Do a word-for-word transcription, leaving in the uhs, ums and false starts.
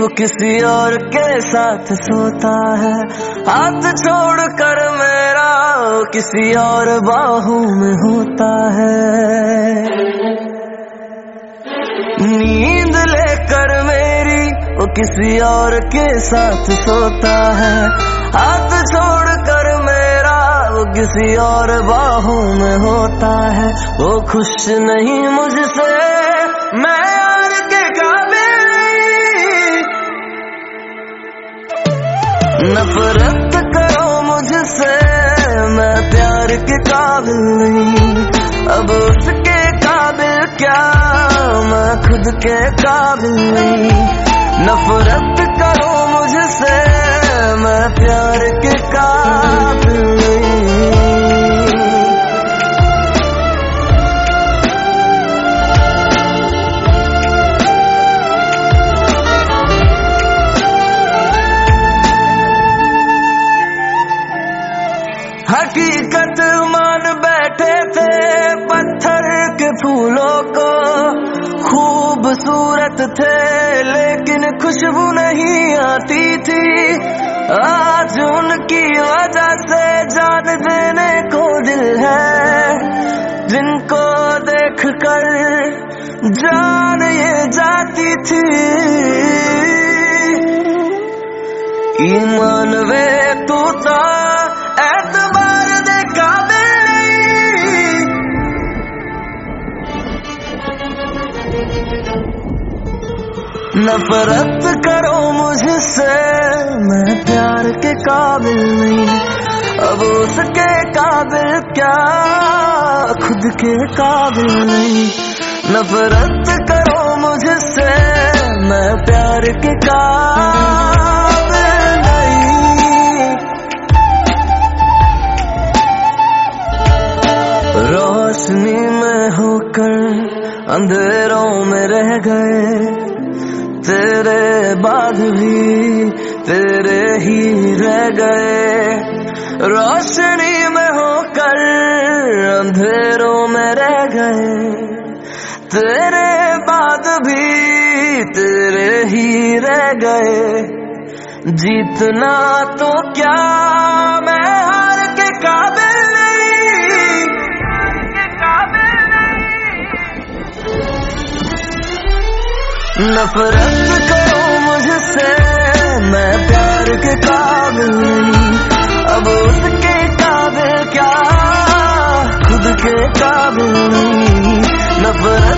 वो किसी और के साथ सोता है। हाथ छोड़ कर मेरा वो किसी और बाहों में होता है। नींद लेकर मेरी वो किसी और के साथ सोता है। हाथ छोड़ कर मेरा वो किसी और बाहों में होता है। वो खुश नहीं मुझसे, मैं यार के काबिल नहीं। नफरत करो मुझसे, मैं प्यार के काबिल नहीं। अब उसके काबिल क्या, मैं खुद के काबिल नहीं। नफरत करो मुझसे, मैं प्यार के काबिल नहीं। हकीकत मान बैठे थे पत्थर के फूलों को। खूबसूरत थे लेकिन खुशबू नहीं आती थी। आज उनकी वजह से जान देने को दिल है। जिनको देख कर जान ये जाती थी। ईमान वे तू तो एतबार दे काबिल नहीं। नफरत करो मुझसे, मैं प्यार के काबिल नहीं। अब उसके काबिल क्या, खुद के काबिल नहीं। नफरत करो मुझसे, मैं प्यार के काबिल नहीं। रोशनी में होकर अंधेरों में रह गए। तेरे बाद भी तेरे ही रह गए। रोशनी में होकर अंधेरों में रह गए। तेरे बाद भी तेरे ही रह गए। जीतना तो क्या, मैं हार के काबिल नहीं। नफरत करो मुझसे, मैं प्यार के काबिल नहीं। अब उसके काबिल क्या, खुद के काबिल नहीं। नफरत